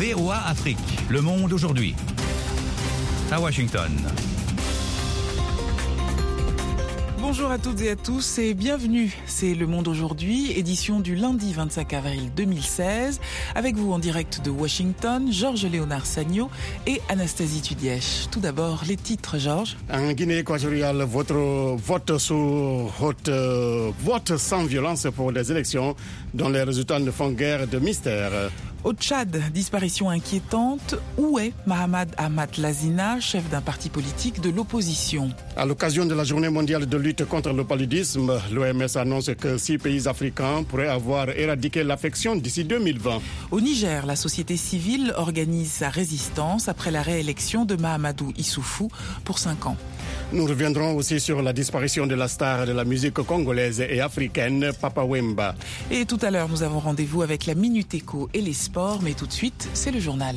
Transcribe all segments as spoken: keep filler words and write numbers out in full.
V O A Afrique, Le Monde aujourd'hui. À Washington. Bonjour à toutes et à tous et bienvenue. C'est Le Monde aujourd'hui, édition du lundi vingt-cinq avril deux mille seize. Avec vous en direct de Washington, Georges-Léonard Sagno et Anastasie Tudièche. Tout d'abord, les titres, Georges. En Guinée équatoriale, votre vote sous haute, vote sans violence pour les élections dont les résultats ne font guère de mystère. Au Tchad, disparition inquiétante. Où est Mahamat Ahmad Lazina, chef d'un parti politique de l'opposition? À l'occasion de la journée mondiale de lutte contre le paludisme, l'O M S annonce que six pays africains pourraient avoir éradiqué l'affection d'ici deux mille vingt. Au Niger, la société civile organise sa résistance après la réélection de Mahamadou Issoufou pour cinq ans. Nous reviendrons aussi sur la disparition de la star de la musique congolaise et africaine, Papa Wemba. Et tout à l'heure, nous avons rendez-vous avec la Minute Éco et les sports, mais tout de suite, c'est le journal.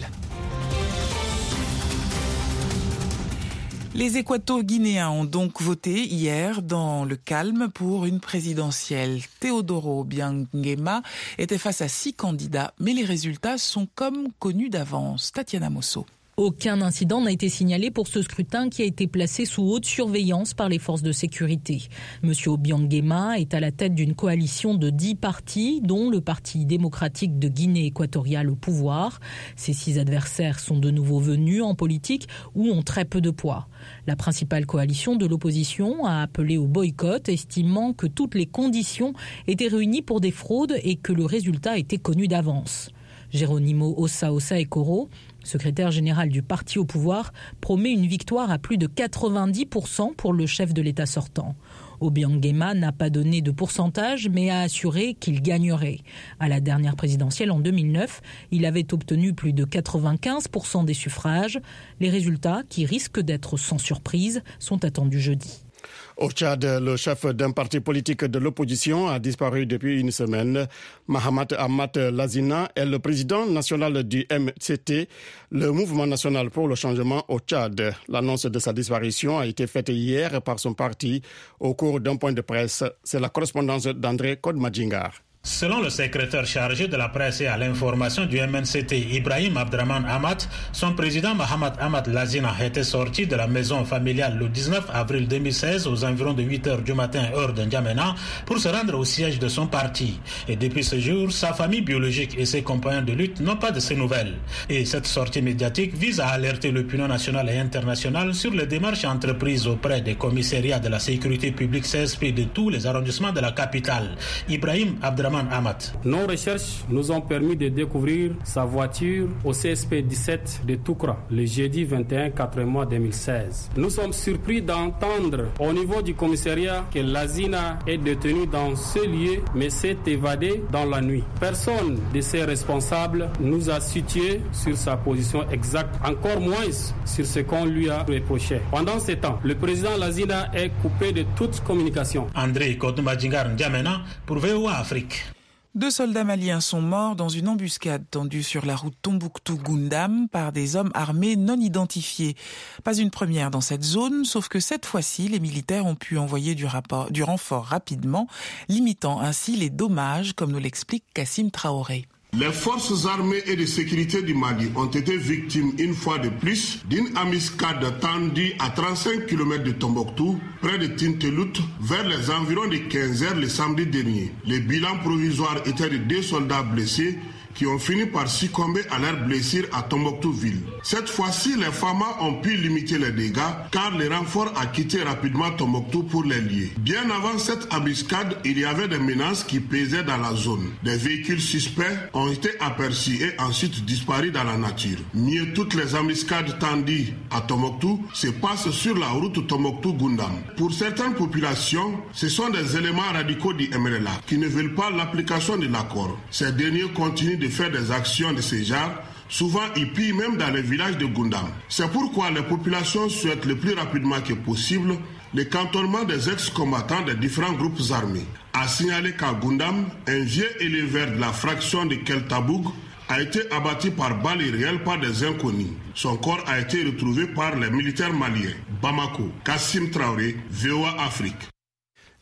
Les Équato-Guinéens ont donc voté hier dans le calme pour une présidentielle. Teodoro Obiang-Nguema était face à six candidats, mais les résultats sont comme connus d'avance. Tatiana Mosso. Aucun incident n'a été signalé pour ce scrutin qui a été placé sous haute surveillance par les forces de sécurité. Monsieur Obiang-Nguema est à la tête d'une coalition de dix partis, dont le Parti démocratique de Guinée équatoriale au pouvoir. Ses six adversaires sont de nouveau venus en politique ou ont très peu de poids. La principale coalition de l'opposition a appelé au boycott, estimant que toutes les conditions étaient réunies pour des fraudes et que le résultat était connu d'avance. Geronimo Ossa Ossa Ekoro, secrétaire général du parti au pouvoir, promet une victoire à plus de quatre-vingt-dix pour cent pour le chef de l'État sortant. Obiang-Nguema n'a pas donné de pourcentage, mais a assuré qu'il gagnerait. À la dernière présidentielle en deux mille neuf, il avait obtenu plus de quatre-vingt-quinze pour cent des suffrages. Les résultats, qui risquent d'être sans surprise, sont attendus jeudi. Au Tchad, le chef d'un parti politique de l'opposition a disparu depuis une semaine. Mahamat Ahmad Lazina est le président national du M C T, le mouvement national pour le changement au Tchad. L'annonce de sa disparition a été faite hier par son parti au cours d'un point de presse. C'est la correspondance d'André Kodmadjingar. Selon le secrétaire chargé de la presse et à l'information du M N C T, Ibrahim Abdraman Ahmad, son président Mahamat Ahmad Lazina était sorti de la maison familiale le dix-neuf avril deux mille seize aux environs de huit heures du matin, heure de N'Djamena, pour se rendre au siège de son parti. Et depuis ce jour, sa famille biologique et ses compagnons de lutte n'ont pas de ses nouvelles. Et cette sortie médiatique vise à alerter l'opinion nationale et internationale sur les démarches entreprises auprès des commissariats de la sécurité publique C S P de tous les arrondissements de la capitale. Ibrahim Abdraman Ahmad. Nos recherches nous ont permis de découvrir sa voiture au C S P dix-sept de Toukra le jeudi vingt et un quatrième mois deux mille seize. Nous sommes surpris d'entendre au niveau du commissariat que Lazina est détenu dans ce lieu mais s'est évadé dans la nuit. Personne de ses responsables nous a situé sur sa position exacte, encore moins sur ce qu'on lui a reproché. Pendant ce temps, le président Lazina est coupé de toute communication. André Kodmadjingar N'Djamena pour V O A Afrique. Deux soldats maliens sont morts dans une embuscade tendue sur la route Tombouctou-Goundam par des hommes armés non identifiés. Pas une première dans cette zone, sauf que cette fois-ci, les militaires ont pu envoyer du, rapport, du renfort rapidement, limitant ainsi les dommages, comme nous l'explique Kassim Traoré. Les forces armées et de sécurité du Mali ont été victimes une fois de plus d'une embuscade tendue à trente-cinq kilomètres de Tombouctou, près de Tintelout, vers les environs de quinze heures le samedi dernier. Le bilan provisoire était de deux soldats blessés qui ont fini par succomber à leurs blessures à Tombouctou-Ville. Cette fois-ci, les Famas ont pu limiter les dégâts car le renfort a quitté rapidement Tombouctou pour les lier. Bien avant cette embuscade, il y avait des menaces qui pesaient dans la zone. Des véhicules suspects ont été aperçus et ensuite disparus dans la nature. Mieux, toutes les embuscades tendues à Tombouctou se passent sur la route Tombouctou-Goundam. Pour certaines populations, ce sont des éléments radicaux du M L A qui ne veulent pas l'application de l'accord. Ces derniers continuent de faire des actions de ce genre, souvent ils pillent même dans les villages de Goundam. C'est pourquoi les populations souhaitent le plus rapidement que possible le cantonnement des ex-combattants des différents groupes armés. A signalé qu'à Goundam, un vieux éleveur de la fraction de Keltaboug a été abattu par balle réelle par des inconnus. Son corps a été retrouvé par les militaires maliens. Bamako, Kassim Traoré, V O A Afrique.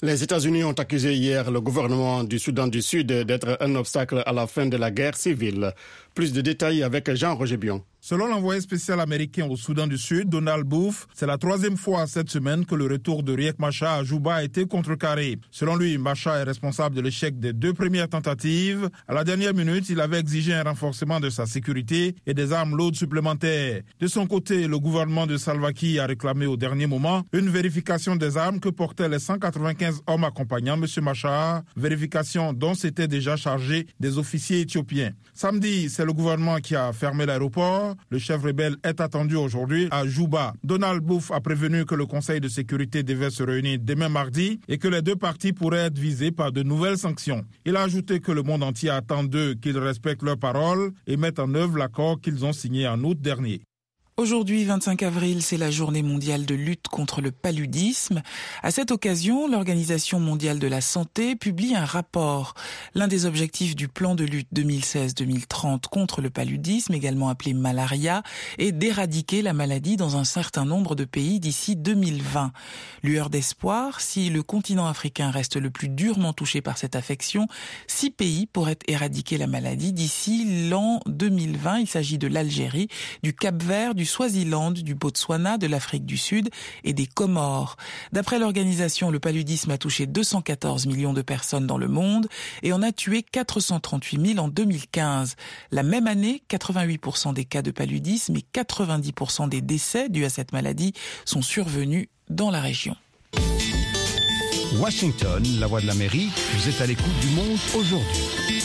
Les États-Unis ont accusé hier le gouvernement du Soudan du Sud d'être un obstacle à la fin de la guerre civile. Plus de détails avec Jean-Roger Bion. Selon l'envoyé spécial américain au Soudan du Sud, Donald Booth, c'est la troisième fois cette semaine que le retour de Riek Machar à Juba a été contrecarré. Selon lui, Machar est responsable de l'échec des deux premières tentatives. À la dernière minute, il avait exigé un renforcement de sa sécurité et des armes lourdes supplémentaires. De son côté, le gouvernement de Salva Kiir a réclamé au dernier moment une vérification des armes que portaient les cent quatre-vingt-quinze hommes accompagnant M. Machar, vérification dont s'étaient déjà chargés des officiers éthiopiens. Samedi, c'est le gouvernement qui a fermé l'aéroport. Le chef rebelle est attendu aujourd'hui à Juba. Donald Booth a prévenu que le Conseil de sécurité devait se réunir demain mardi et que les deux parties pourraient être visées par de nouvelles sanctions. Il a ajouté que le monde entier attend d'eux qu'ils respectent leurs paroles et mettent en œuvre l'accord qu'ils ont signé en août dernier. Aujourd'hui, vingt-cinq avril, c'est la journée mondiale de lutte contre le paludisme. À cette occasion, l'Organisation mondiale de la santé publie un rapport. L'un des objectifs du plan de lutte deux mille seize deux mille trente contre le paludisme, également appelé malaria, est d'éradiquer la maladie dans un certain nombre de pays d'ici deux mille vingt. Lueur d'espoir, si le continent africain reste le plus durement touché par cette affection, six pays pourraient éradiquer la maladie d'ici l'an deux mille vingt. Il s'agit de l'Algérie, du Cap-Vert, du du Swaziland, du Botswana, de l'Afrique du Sud et des Comores. D'après l'organisation, le paludisme a touché deux cent quatorze millions de personnes dans le monde et en a tué quatre cent trente-huit mille en deux mille quinze. La même année, quatre-vingt-huit pour cent des cas de paludisme et quatre-vingt-dix pour cent des décès dus à cette maladie sont survenus dans la région. Washington, la voix de l'Amérique, vous êtes à l'écoute du monde aujourd'hui.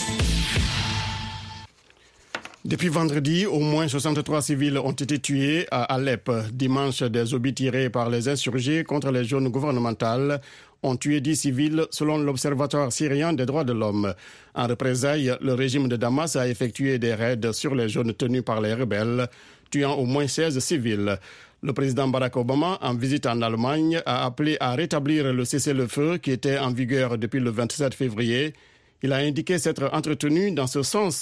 Depuis vendredi, au moins soixante-trois civils ont été tués à Alep. Dimanche, des obus tirés par les insurgés contre les zones gouvernementales ont tué dix civils selon l'Observatoire syrien des droits de l'homme. En représailles, le régime de Damas a effectué des raids sur les zones tenues par les rebelles, tuant au moins seize civils. Le président Barack Obama, en visite en Allemagne, a appelé à rétablir le cessez-le-feu qui était en vigueur depuis le vingt-sept février. Il a indiqué s'être entretenu dans ce sens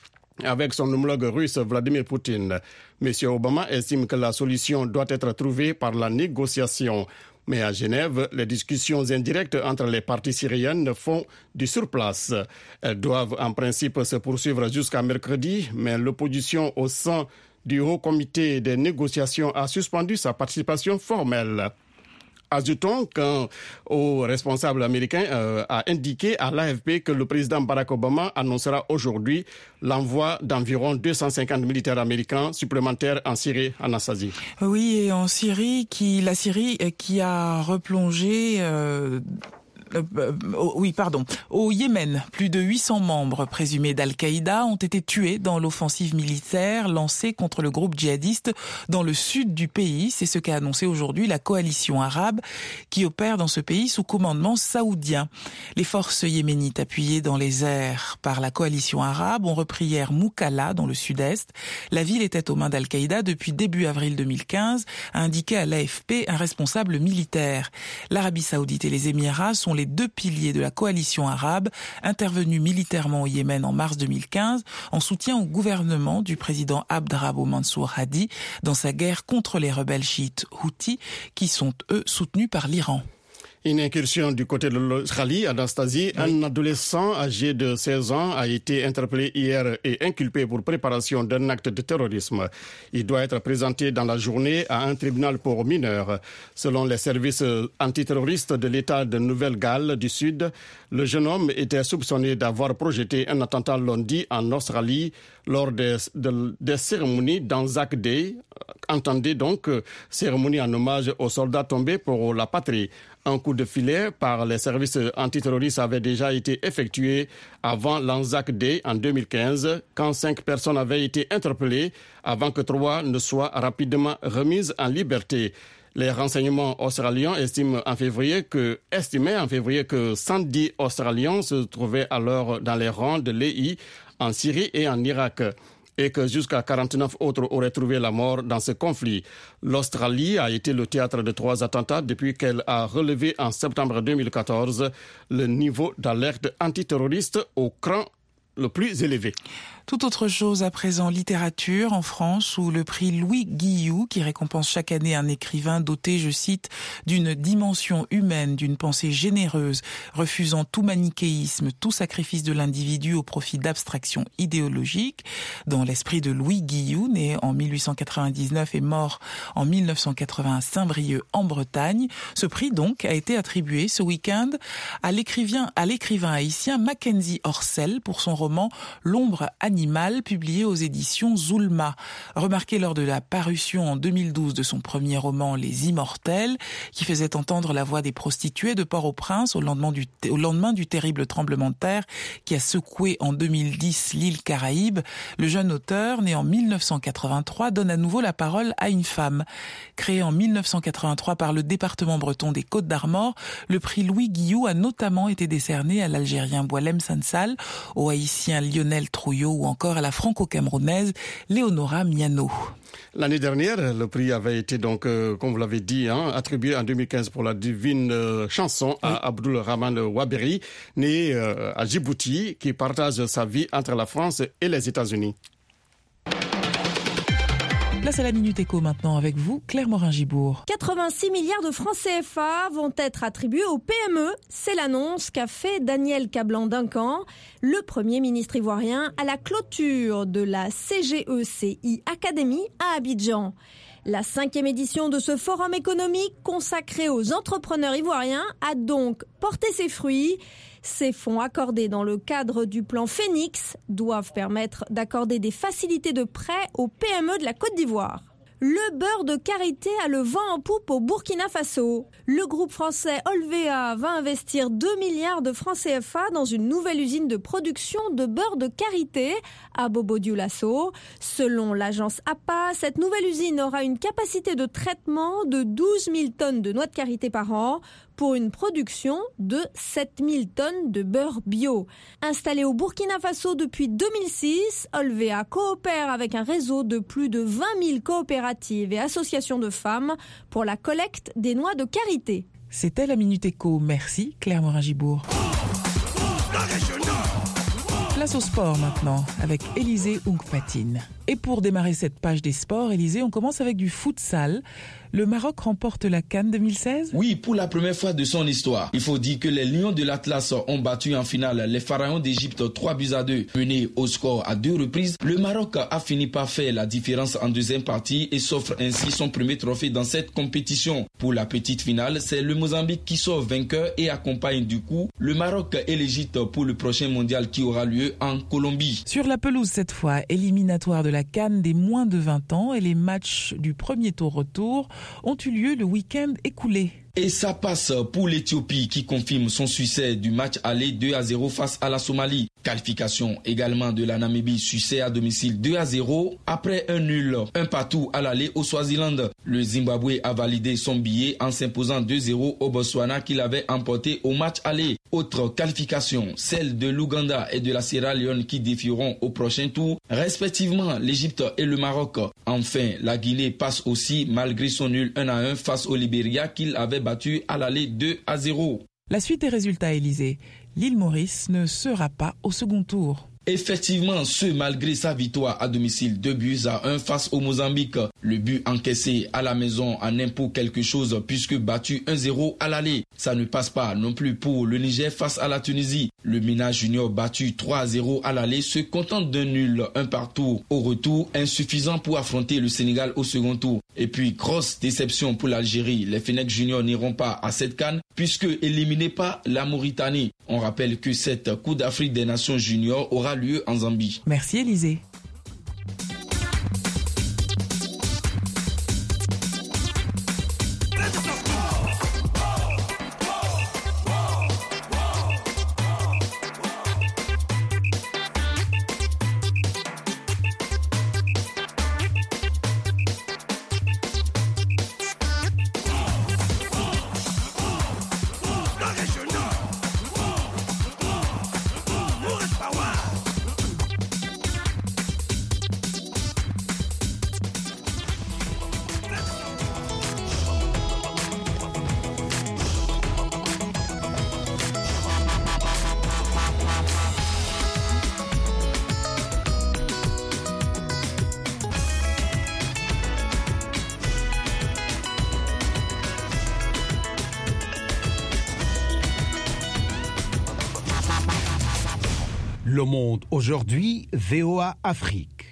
avec son homologue russe Vladimir Poutine. M. Obama estime que la solution doit être trouvée par la négociation. Mais à Genève, les discussions indirectes entre les parties syriennes font du surplace. Elles doivent en principe se poursuivre jusqu'à mercredi, mais l'opposition au sein du Haut Comité des négociations a suspendu sa participation formelle. Ajoutons qu'un haut responsable américain euh, a indiqué à l'A F P que le président Barack Obama annoncera aujourd'hui l'envoi d'environ deux cent cinquante militaires américains supplémentaires en Syrie, Anastasie. Oui, et en Syrie, qui, la Syrie qui a replongé... Euh Euh, oui, pardon. Au Yémen, plus de huit cents membres présumés d'Al-Qaïda ont été tués dans l'offensive militaire lancée contre le groupe djihadiste dans le sud du pays. C'est ce qu'a annoncé aujourd'hui la coalition arabe qui opère dans ce pays sous commandement saoudien. Les forces yéménites appuyées dans les airs par la coalition arabe ont repris hier Moukalla dans le sud-est. La ville était aux mains d'Al-Qaïda depuis début avril deux mille quinze, a indiqué à l'A F P un responsable militaire. L'Arabie saoudite et les Émirats sont les les deux piliers de la coalition arabe intervenus militairement au Yémen en mars deux mille quinze en soutien au gouvernement du président Abd Rabbo Mansour Hadi dans sa guerre contre les rebelles chiites Houthis qui sont eux soutenus par l'Iran. Une incursion du côté de l'Australie, Anastasie, oui. Un adolescent âgé de seize ans a été interpellé hier et inculpé pour préparation d'un acte de terrorisme. Il doit être présenté dans la journée à un tribunal pour mineurs. Selon les services antiterroristes de l'État de Nouvelle-Galles du Sud, le jeune homme était soupçonné d'avoir projeté un attentat lundi en Australie lors des, de, des cérémonies d'Anzac Day. Entendez donc cérémonie en hommage aux soldats tombés pour la patrie. Un coup de filet par les services antiterroristes avait déjà été effectué avant l'Anzac Day en deux mille quinze, quand cinq personnes avaient été interpellées avant que trois ne soient rapidement remises en liberté. Les renseignements australiens estiment en février que, estimaient en février que cent dix Australiens se trouvaient alors dans les rangs de l'E I en Syrie et en Irak, et que jusqu'à quarante-neuf autres auraient trouvé la mort dans ce conflit. L'Australie a été le théâtre de trois attentats depuis qu'elle a relevé en septembre deux mille quatorze le niveau d'alerte antiterroriste au cran le plus élevé. Tout autre chose à présent, littérature en France, où le prix Louis Guillou, qui récompense chaque année un écrivain doté, je cite, d'une dimension humaine, d'une pensée généreuse, refusant tout manichéisme, tout sacrifice de l'individu au profit d'abstractions idéologiques. Dans l'esprit de Louis Guillou, né en mille huit cent quatre-vingt-dix-neuf et mort en mille neuf cent quatre-vingts à Saint-Brieuc en Bretagne, ce prix donc a été attribué ce week-end à l'écrivain, à l'écrivain haïtien Mackenzie Orsel pour son roman L'ombre animale, publié aux éditions Zulma. Remarqué lors de la parution en deux mille douze de son premier roman Les Immortels, qui faisait entendre la voix des prostituées de Port-au-Prince au lendemain du, au lendemain du terrible tremblement de terre qui a secoué en deux mille dix l'île Caraïbe, le jeune auteur, né en mille neuf cent quatre-vingt-trois, donne à nouveau la parole à une femme. Créé en mille neuf cent quatre-vingt-trois par le département breton des Côtes-d'Armor, le prix Louis Guillou a notamment été décerné à l'Algérien Boualem Sansal, au Haïtien Lionel Trouillot ou encore à la franco-camerounaise Léonora Miano. L'année dernière, le prix avait été donc, euh, comme vous l'avez dit, hein, attribué en deux mille quinze pour la divine euh, chanson à oui. Abdul Rahman Waberi, né euh, à Djibouti, qui partage sa vie entre la France et les États-Unis. Là, c'est la Minute Éco maintenant avec vous, Claire Morin-Gibourg. quatre-vingt-six milliards de francs C F A vont être attribués aux P M E. C'est l'annonce qu'a fait Daniel Cablan-Duncan, le Premier ministre ivoirien, à la clôture de la C G E C I Academy à Abidjan. La cinquième édition de ce forum économique consacré aux entrepreneurs ivoiriens a donc porté ses fruits. Ces fonds accordés dans le cadre du plan Phoenix doivent permettre d'accorder des facilités de prêt aux P M E de la Côte d'Ivoire. Le beurre de karité a le vent en poupe au Burkina Faso. Le groupe français Olvea va investir deux milliards de francs C F A dans une nouvelle usine de production de beurre de karité à Bobo-Dioulasso. Selon l'agence A P A, cette nouvelle usine aura une capacité de traitement de douze mille tonnes de noix de karité par an pour une production de sept mille tonnes de beurre bio. Installé au Burkina Faso depuis deux mille six, Olvea coopère avec un réseau de plus de vingt mille coopératives et associations de femmes pour la collecte des noix de karité. C'était la Minute Éco. Merci Claire Morin-Gibourg. Place au sport maintenant avec Élisée Oungpatine. Et pour démarrer cette page des sports, Élisée, on commence avec du futsal. Le Maroc remporte la CAN deux mille seize ? Oui, pour la première fois de son histoire. Il faut dire que les Lions de l'Atlas ont battu en finale les Pharaons d'Égypte trois buts à deux. Menés au score à deux reprises, le Maroc a fini par faire la différence en deuxième partie et s'offre ainsi son premier trophée dans cette compétition. Pour la petite finale, c'est le Mozambique qui sort vainqueur et accompagne du coup le Maroc et l'Égypte pour le prochain mondial qui aura lieu en Colombie. Sur la pelouse cette fois, éliminatoire de la CAN des moins de vingt ans et les matchs du premier tour retour ont eu lieu le week-end écoulé. Et ça passe pour l'Éthiopie qui confirme son succès du match aller deux à zéro face à la Somalie. Qualification également de la Namibie, succès à domicile deux à zéro après un nul, un partout à l'aller au Swaziland. Le Zimbabwe a validé son billet en s'imposant deux zéro au Botswana qu'il avait emporté au match aller. Autre qualification, celle de l'Ouganda et de la Sierra Leone qui défieront au prochain tour, respectivement l'Égypte et le Maroc. Enfin, la Guinée passe aussi malgré son nul un à un face au Libéria qu'il avait battu à l'aller deux à zéro. La suite des résultats, Élysée. L'île Maurice ne sera pas au second tour. Effectivement, ce malgré sa victoire à domicile deux buts à un face au Mozambique. Le but encaissé à la maison en impôt quelque chose puisque battu un zéro à l'aller. Ça ne passe pas non plus pour le Niger face à la Tunisie. Le Mina Junior battu trois à zéro à l'aller se contente d'un nul, un partout au retour, insuffisant pour affronter le Sénégal au second tour. Et puis, grosse déception pour l'Algérie. Les Fennecs Juniors n'iront pas à cette CAN puisque éliminés par la Mauritanie. On rappelle que cette Coupe d'Afrique des Nations Juniors aura lieu en Zambie. Merci Élisée. Le Monde aujourd'hui, V O A Afrique.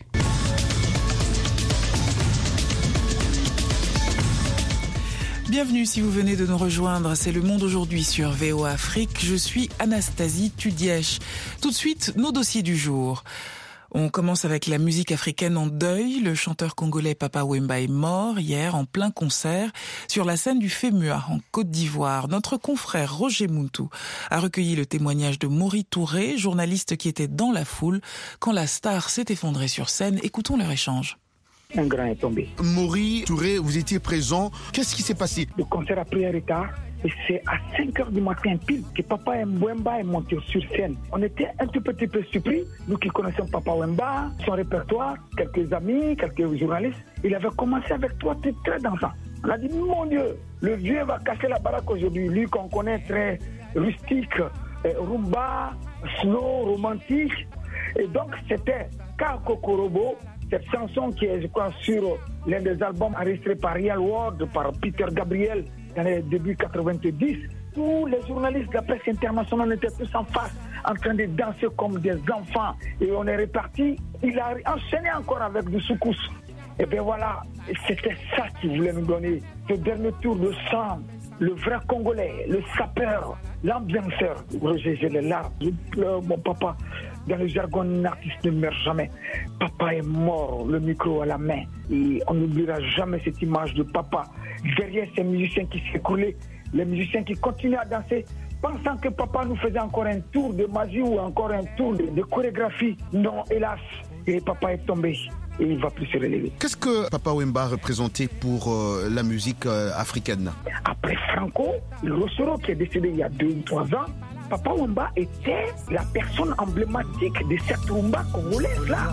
Bienvenue si vous venez de nous rejoindre, c'est Le Monde aujourd'hui sur V O A Afrique. Je suis Anastasie Tudièche. Tout de suite, nos dossiers du jour. On commence avec la musique africaine en deuil. Le chanteur congolais Papa Wemba est mort hier en plein concert sur la scène du FEMUA en Côte d'Ivoire. Notre confrère Roger Muntu a recueilli le témoignage de Maury Touré, journaliste qui était dans la foule quand la star s'est effondrée sur scène. Écoutons leur échange. Un grand est tombé. Maury Touré, vous étiez présent. Qu'est-ce qui s'est passé? Le concert a pris un retard. Et c'est à cinq heures du matin pile que Papa Wemba est monté sur scène. On était un tout petit peu surpris, nous qui connaissons Papa Wemba, son répertoire, quelques amis, quelques journalistes. Il avait commencé avec trois titres très dansants. On a dit, mon Dieu, le vieux va casser la baraque aujourd'hui. Lui qu'on connaît très rustique, euh, rumba, slow, romantique. Et donc c'était Kakokorobo, cette chanson qui est, je crois, sur l'un des albums enregistrés par Real World, par Peter Gabriel, dans les débuts quatre-vingt-dix, tous les journalistes de la presse internationale étaient tous en face, en train de danser comme des enfants. Et on est reparti. Il a enchaîné encore avec du soukous. Et bien voilà, c'était ça qu'il voulait nous donner. Ce dernier tour de sang, le vrai Congolais, le sapeur, l'ambianceur. Roger, j'ai les larmes, je pleure, mon papa. Dans le jargon, un artiste ne meurt jamais. Papa est mort, le micro à la main. Et on n'oubliera jamais cette image de papa. Derrière ces musiciens qui s'écoulaient, les musiciens qui continuaient à danser, pensant que papa nous faisait encore un tour de magie ou encore un tour de, de chorégraphie. Non, hélas, et papa est tombé. Et il ne va plus se relever. Qu'est-ce que Papa Wemba représentait pour euh, la musique euh, africaine? Après Franco, le Rossoro qui est décédé il y a deux ou trois ans, Papa Wemba était la personne emblématique de cette rumba congolaise-là.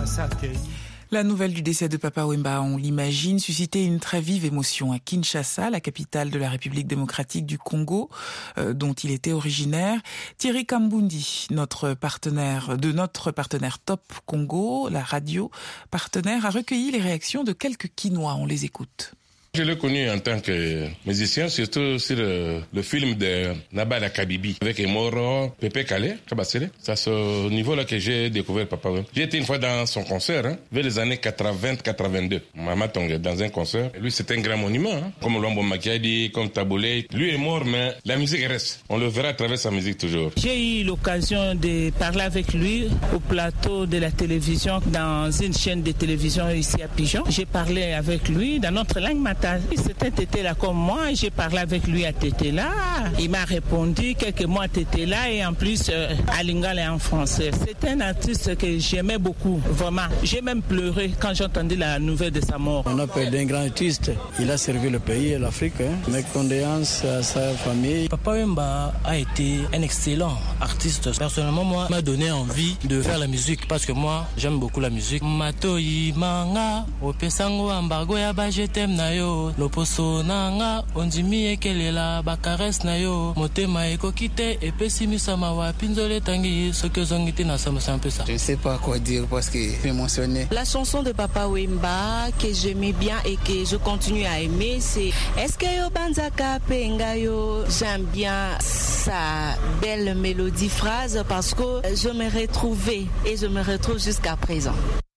La nouvelle du décès de Papa Wemba, on l'imagine, suscitait une très vive émotion à Kinshasa, la capitale de la République démocratique du Congo, euh, dont il était originaire. Thierry Kambundi, notre partenaire, de notre partenaire Top Congo, la radio partenaire, a recueilli les réactions de quelques Kinois. On les écoute. Je l'ai connu en tant que musicien, surtout sur le, le film de Nabala Kabibi avec Emoro, Pepe Kale, Kabasele. C'est à ce niveau-là que j'ai découvert Papa Wemba. J'ai été une fois dans son concert, hein, vers les années quatre-vingt quatre-vingt-deux. Maman Tongue, dans un concert. Lui, c'est un grand monument, hein, comme Lombo Makiadi, comme Taboulé. Lui est mort, mais la musique reste. On le verra à travers sa musique toujours. J'ai eu l'occasion de parler avec lui au plateau de la télévision, dans une chaîne de télévision ici à Pigeon. J'ai parlé avec lui dans notre langue maternelle. C'était Tété-là comme moi, j'ai parlé avec lui à Tété-là. Il m'a répondu quelques mois à Tété-là et en plus euh, à Lingala et en français. C'est un artiste que j'aimais beaucoup, vraiment. J'ai même pleuré quand j'ai entendu la nouvelle de sa mort. On a perdu un grand artiste. Il a servi le pays et l'Afrique. Hein. Mes condoléances à sa famille. Papa Wemba a été un excellent artiste. Personnellement, moi, m'a donné envie de faire la musique parce que moi, j'aime beaucoup la musique. Matoi manga, opesango ambargo ya ba je t'aime na yo. Loposo nanga ondimi ekelela bakares na yo motema ekokite epesimisa mawa pinzole tangi soki ozongiti na sama un peu ça. Je ne sais pas quoi dire parce que je m'émotionnais. La chanson de Papa Wemba que j'aimais bien et que je continue à aimer, c'est Est-ce que yo banzaka penga yo. J'aime bien sa belle mélodie phrase parce que je me retrouvais et je me retrouve jusqu'à présent.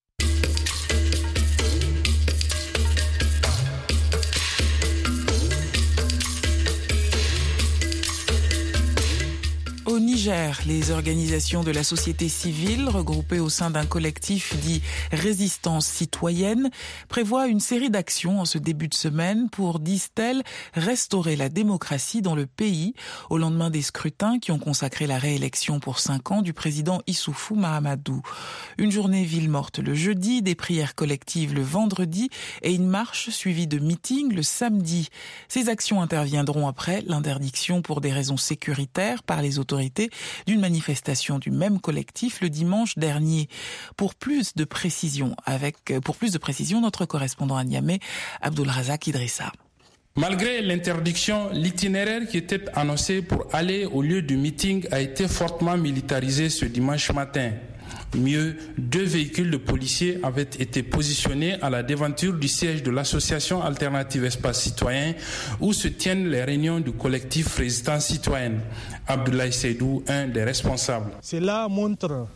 Au Niger, les organisations de la société civile, regroupées au sein d'un collectif dit Résistance citoyenne, prévoient une série d'actions en ce début de semaine pour, disent-elles, restaurer la démocratie dans le pays au lendemain des scrutins qui ont consacré la réélection pour cinq ans du président Issoufou Mahamadou. Une journée ville morte le jeudi, des prières collectives le vendredi et une marche suivie de meetings le samedi. Ces actions interviendront après l'interdiction pour des raisons sécuritaires par les autorités d'une manifestation du même collectif le dimanche dernier. Pour plus de précision, avec, pour plus de précision, notre correspondant à Niamey, Abdulrazak Idrissa. Malgré l'interdiction, l'itinéraire qui était annoncé pour aller au lieu du meeting a été fortement militarisé ce dimanche matin. Mieux, deux véhicules de policiers avaient été positionnés à la devanture du siège de l'association Alternative Espace Citoyen où se tiennent les réunions du collectif Résistance Citoyenne. Abdoulaye Seydou, un des responsables. Cela montre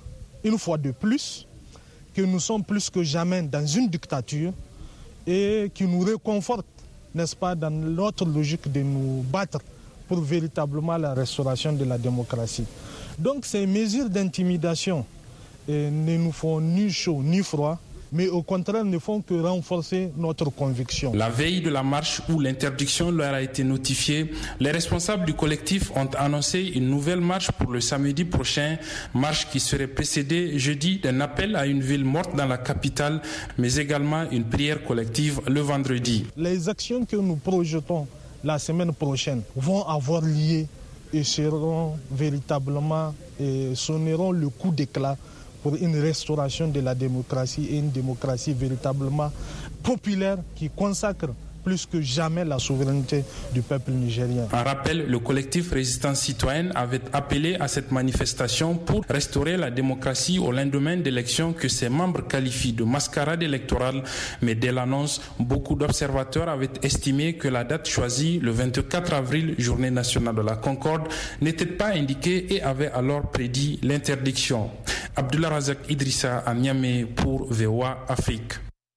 une fois de plus que nous sommes plus que jamais dans une dictature et qui nous réconforte, n'est-ce pas, dans notre logique de nous battre pour véritablement la restauration de la démocratie. Donc ces mesures d'intimidation eh, ne nous font ni chaud ni froid, mais au contraire ne font que renforcer notre conviction. La veille de la marche où l'interdiction leur a été notifiée, les responsables du collectif ont annoncé une nouvelle marche pour le samedi prochain, marche qui serait précédée jeudi d'un appel à une ville morte dans la capitale, mais également une prière collective le vendredi. Les actions que nous projetons la semaine prochaine vont avoir lieu et seront véritablement et sonneront le coup d'éclat pour une restauration de la démocratie et une démocratie véritablement populaire qui consacre plus que jamais la souveraineté du peuple nigérien. En rappel, le collectif Résistance citoyenne avait appelé à cette manifestation pour restaurer la démocratie au lendemain d'élections que ses membres qualifient de mascarade électorale. Mais dès l'annonce, beaucoup d'observateurs avaient estimé que la date choisie, le vingt-quatre avril, journée nationale de la Concorde, n'était pas indiquée et avaient alors prédit l'interdiction. Abdullah Razak Idrissa à Niamey pour V O A Afrique.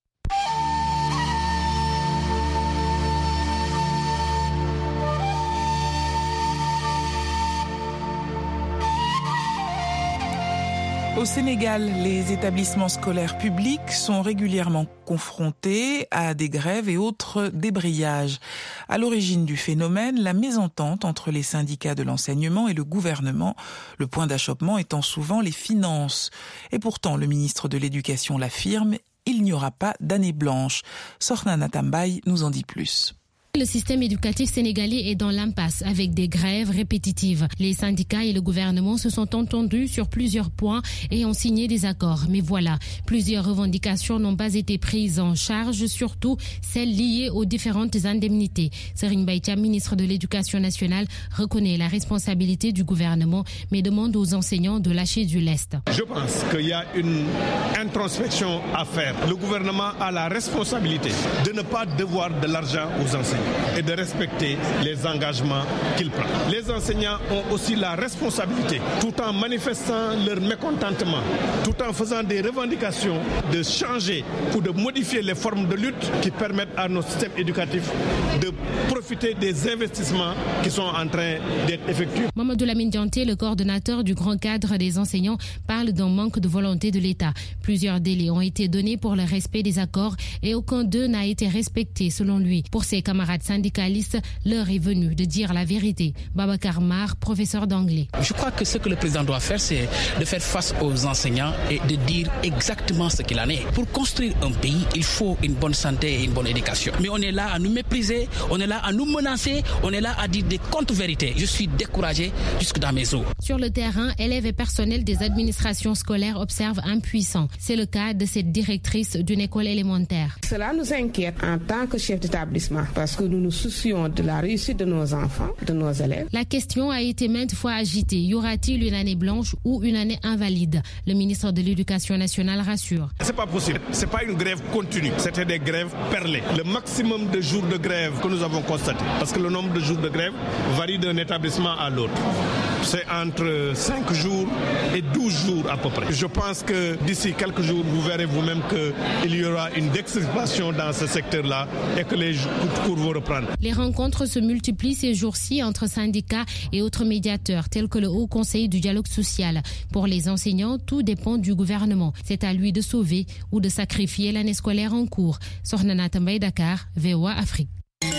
Au Sénégal, les établissements scolaires publics sont régulièrement confrontés à des grèves et autres débrayages. À l'origine du phénomène, la mésentente entre les syndicats de l'enseignement et le gouvernement, le point d'achoppement étant souvent les finances. Et pourtant, le ministre de l'Éducation l'affirme, il n'y aura pas d'année blanche. Sornana Tambaye nous en dit plus. Le système éducatif sénégalais est dans l'impasse avec des grèves répétitives. Les syndicats et le gouvernement se sont entendus sur plusieurs points et ont signé des accords. Mais voilà, plusieurs revendications n'ont pas été prises en charge, surtout celles liées aux différentes indemnités. Serigne Mbaye, ministre de l'Éducation nationale, reconnaît la responsabilité du gouvernement, mais demande aux enseignants de lâcher du lest. Je pense qu'il y a une introspection à faire. Le gouvernement a la responsabilité de ne pas devoir de l'argent aux enseignants et de respecter les engagements qu'il prend. Les enseignants ont aussi la responsabilité, tout en manifestant leur mécontentement, tout en faisant des revendications, de changer ou de modifier les formes de lutte qui permettent à nos systèmes éducatifs de profiter des investissements qui sont en train d'être effectués. Mamadou Lamine Dianté, le coordonnateur du grand cadre des enseignants, parle d'un manque de volonté de l'État. Plusieurs délais ont été donnés pour le respect des accords et aucun d'eux n'a été respecté selon lui. Pour ses camarades syndicalistes, l'heure est venue de dire la vérité. Babacar Mar, professeur d'anglais. Je crois que ce que le président doit faire, c'est de faire face aux enseignants et de dire exactement ce qu'il en est. Pour construire un pays, il faut une bonne santé et une bonne éducation. Mais on est là à nous mépriser, on est là à nous menacer, on est là à dire des contre-vérités. Je suis découragé jusque dans mes os. Sur le terrain, élèves et personnels des administrations scolaires observent impuissants. C'est le cas de cette directrice d'une école élémentaire. Cela nous inquiète en tant que chef d'établissement parce que nous nous soucions de la réussite de nos enfants, de nos élèves. La question a été maintes fois agitée. Y aura-t-il une année blanche ou une année invalide? Le ministre de l'Éducation nationale rassure. C'est pas possible. C'est pas une grève continue. C'était des grèves perlées. Le maximum de jours de grève que nous avons constaté, parce que le nombre de jours de grève varie d'un établissement à l'autre. C'est entre cinq jours et douze jours à peu près. Je pense que d'ici quelques jours, vous verrez vous-même qu'il y aura une extirpation dans ce secteur-là et que les cours vont reprendre. Les rencontres se multiplient ces jours-ci entre syndicats et autres médiateurs, tels que le Haut Conseil du dialogue social. Pour les enseignants, tout dépend du gouvernement. C'est à lui de sauver ou de sacrifier l'année scolaire en cours. Sornana Tambaye, Dakar, V O A Afrique.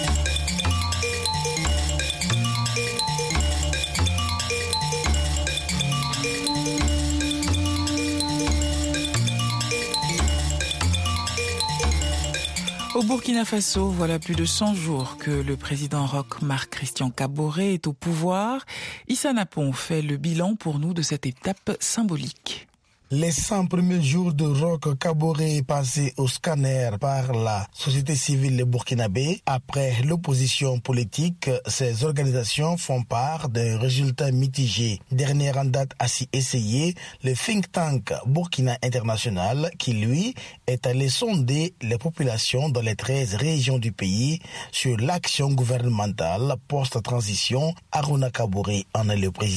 Au Burkina Faso, voilà plus de cent jours que le président Roch Marc Christian Kaboré est au pouvoir. Issa Napon fait le bilan pour nous de cette étape symbolique. Les cent premiers jours de Roch Kaboré passés au scanner par la société civile burkinabé. Après l'opposition politique, ces organisations font part d'un résultat mitigé. Dernière en date à s'y essayer, le think tank Burkina International qui, lui, est allé sonder les populations dans les treize régions du pays sur l'action gouvernementale post-transition. Aruna Kaboré en est le président.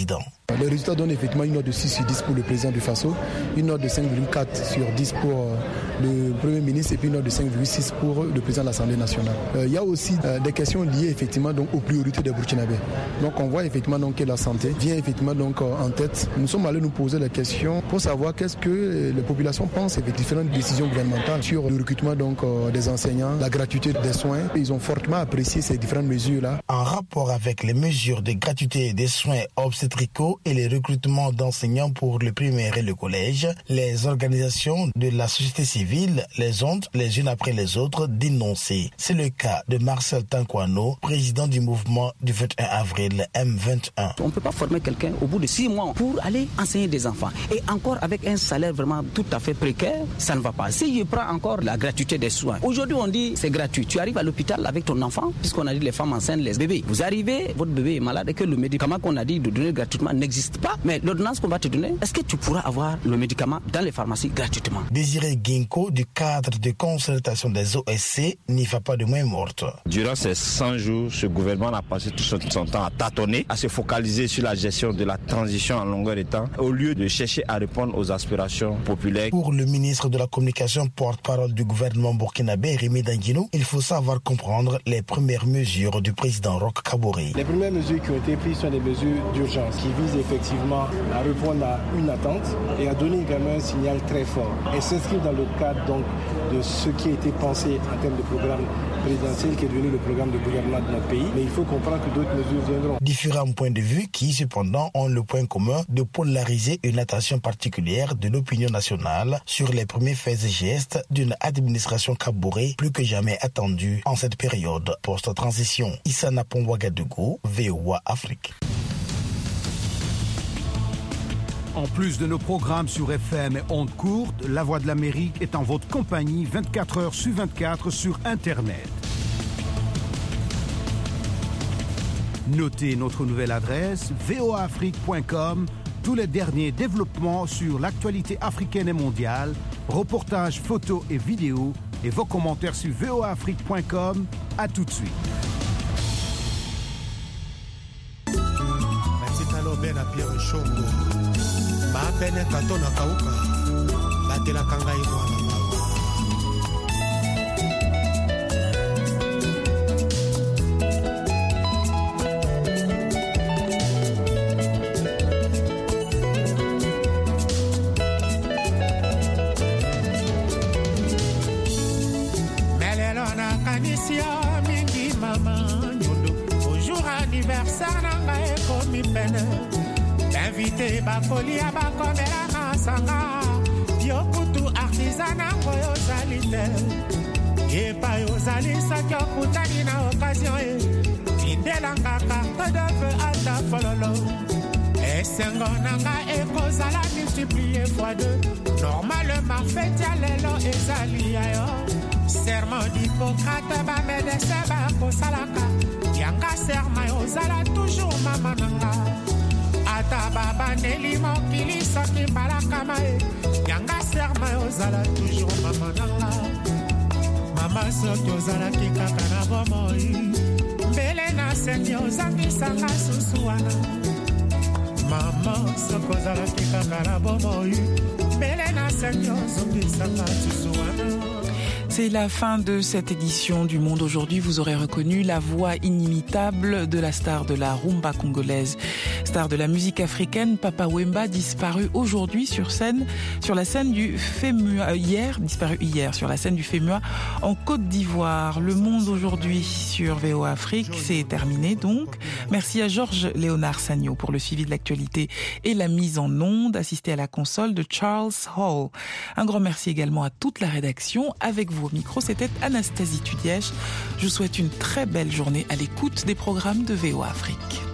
Les résultats donnent effectivement une note de six sur dix pour le président du Faso, une note de cinq virgule quatre sur dix pour le Premier ministre et puis une note de cinq virgule six pour le président de l'Assemblée nationale. Euh, il y a aussi euh, des questions liées effectivement donc, aux priorités des Burkinabés. Donc on voit effectivement donc, que la santé vient effectivement donc, en tête. Nous sommes allés nous poser la question pour savoir qu'est-ce que les populations pensent des différentes décisions gouvernementales sur le recrutement donc, euh, des enseignants, la gratuité des soins. Ils ont fortement apprécié ces différentes mesures-là. En rapport avec les mesures de gratuité des soins obstétricaux et les recrutements d'enseignants pour le primaire et le collège, les organisations de la société civile les ont, les unes après les autres, dénoncées. C'est le cas de Marcel Tankwano, président du mouvement du vingt et un avril M vingt et un. On ne peut pas former quelqu'un au bout de six mois pour aller enseigner des enfants. Et encore avec un salaire vraiment tout à fait précaire, ça ne va pas. Si je prends encore la gratuité des soins, aujourd'hui on dit c'est gratuit. Tu arrives à l'hôpital avec ton enfant, puisqu'on a dit les femmes enceintes, les bébés. Vous arrivez, votre bébé est malade et que le médicament qu'on a dit de donner gratuitement n'existe pas. Mais l'ordonnance qu'on va te donner, est-ce que tu pourras avoir le médicament dans les pharmacies gratuitement? Désiré Ginkgo, du cadre de consultation des O S C, n'y va pas de main morte. Durant ces cent jours, ce gouvernement a passé tout son temps à tâtonner, à se focaliser sur la gestion de la transition en longueur de temps, au lieu de chercher à répondre aux aspirations populaires. Pour le ministre de la Communication, porte-parole du gouvernement burkinabé, Rémi Danguino, il faut savoir comprendre les premières mesures du président Roch Kaboré. Les premières mesures qui ont été prises sont des mesures d'urgence qui visent effectivement à répondre à une attente et à donner également un signal très fort. Et s'inscrivent dans le cadre donc de ce qui a été pensé en termes de programme présidentiel qui est devenu le programme de gouvernement de notre pays. Mais il faut comprendre que d'autres mesures viendront. Différents points de vue qui, cependant, ont le point commun de polariser une attention particulière de l'opinion nationale sur les premiers faits et gestes d'une administration Kaboré plus que jamais attendue en cette période post-transition. Issa Napon Ouagadougou, V O A Afrique. En plus de nos programmes sur F M et ondes courtes, La Voix de l'Amérique est en votre compagnie vingt-quatre heures sur vingt-quatre sur Internet. Notez notre nouvelle adresse v o a afrique point com, tous les derniers développements sur l'actualité africaine et mondiale, reportages, photos et vidéos, et vos commentaires sur v o a afrique point com. À tout de suite. Bapene katona kauka batela kanga imwana mawa melelo na kanisia mingi mama nyondo bonjour anniversaire nanga ekomi pene invité bakolia bakomela masanga yokutu artisana ngoyo zalite yepa yozali saki okutani na occasion e indelanga carte de feu ata fololo esengo nanga ekozala multiplié fois deux normalement fete ya lelo ezali yayo serment d'Hippocrate bamedese bakosalaka yanga serment yozala toujours mama nanga ata baba neli mokili soki mbalaka mae yanga serma ozala toujours mama nanga mama soki ozalaki kaka na bomoi mbele na sengi ozangisanga susu wana mama soki ozalaki kaka na bomoi mbele na sengi ozongisanga susu wana. C'est la fin de cette édition du Monde aujourd'hui. Vous aurez reconnu la voix inimitable de la star de la rumba congolaise, star de la musique africaine, Papa Wemba, disparu aujourd'hui sur scène, sur la scène du FEMUA, hier, disparu hier, sur la scène du FEMUA en Côte d'Ivoire. Le Monde aujourd'hui sur V O A Afrique, c'est terminé donc. Merci à Georges Léonard Sagno pour le suivi de l'actualité et la mise en onde, assisté à la console de Charles Hall. Un grand merci également à toute la rédaction. Avec vous au micro, c'était Anastasie Tudièche. Je vous souhaite une très belle journée à l'écoute des programmes de V O A Afrique.